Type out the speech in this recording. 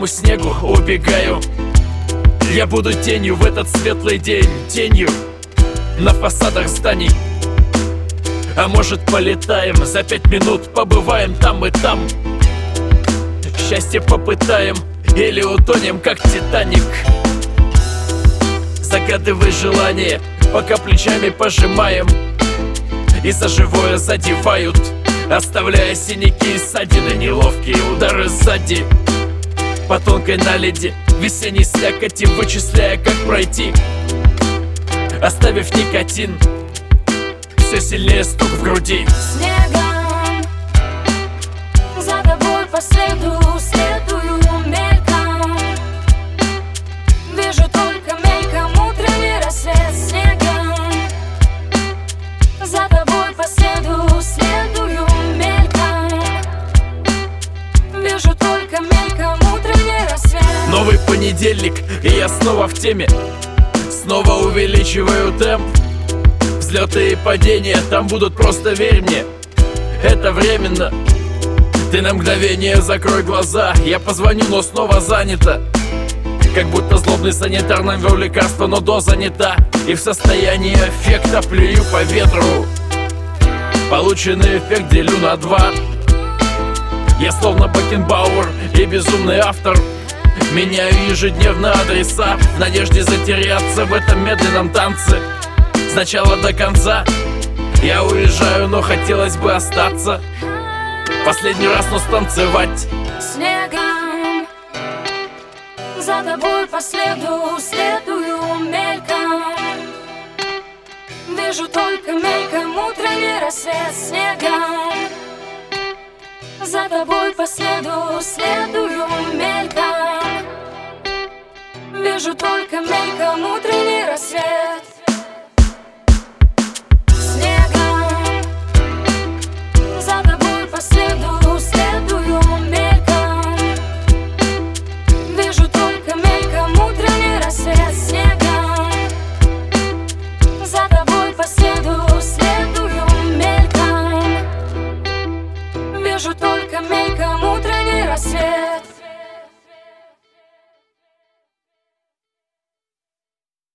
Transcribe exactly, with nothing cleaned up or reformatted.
белому снегу убегаю. Я буду тенью в этот светлый день, тенью на фасадах зданий. А может, полетаем, за пять минут побываем там и там. Счастье попытаем или утонем, как Титаник. Загадывай желание, пока плечами пожимаем, и за живое задевают, оставляя синяки и ссадины, неловкие удары сзади. По тонкой наледи весенней слякоти, вычисляя, как пройти, оставив никотин, все сильнее стук в груди. Снегом за тобой по следу следую мельком. Вижу только мельком утренний рассвет. Снегом за тобой по следу следую мельком. Вижу только мельком утренний рассвет. Новый понедельник, и я снова в теме. Снова увеличиваю темп. Взлеты и падения там будут, просто верь мне, это временно. Ты на мгновение закрой глаза, я позвоню, но снова занято. Как будто злобный санитар нам вел лекарство, но доза не та. И в состоянии эффекта плюю по ветру. Полученный эффект делю на два. Я словно Бекенбауэр и безумный автор. Меняю ежедневно адреса в надежде затеряться в этом медленном танце. С начала до конца я уезжаю, но хотелось бы остаться. Последний раз, но станцевать. Снегом за тобой по следу следую мельком. Вижу только мельком утренний рассвет. Снегом за тобой по следу следую мельком. Вижу только мельком утренний